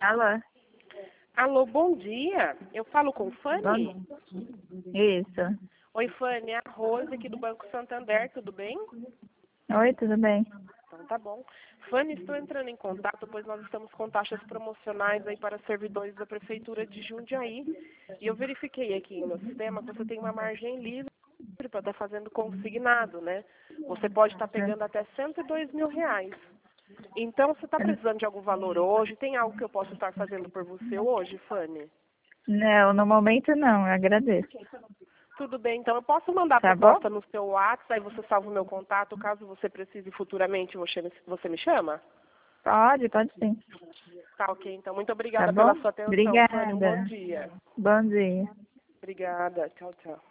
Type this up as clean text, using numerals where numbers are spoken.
Alô? Alô, bom dia. Eu falo com Fanny? Isso. Oi, Fanny, é a Rose aqui do Banco Santander, tudo bem? Oi, tudo bem? Então tá bom. Fanny, estou entrando em contato, pois nós estamos com taxas promocionais aí para servidores da Prefeitura de Jundiaí. E eu verifiquei aqui no sistema que você tem uma margem livre para estar fazendo consignado, né? Você pode estar pegando até R$ 102.000. Então, você está precisando de algum valor hoje? Tem algo que eu possa estar fazendo por você hoje, Fanny? Não, no momento não, eu agradeço. Tudo bem, então eu posso mandar a Tá bom? proposta no seu WhatsApp, aí você salva o meu contato, caso você precise futuramente, você me chama? Pode sim. Tá, ok, então muito Tá obrigada bom? pela sua atenção, Fanny, um bom Obrigada. dia. Bom dia. Obrigada, tchau, tchau.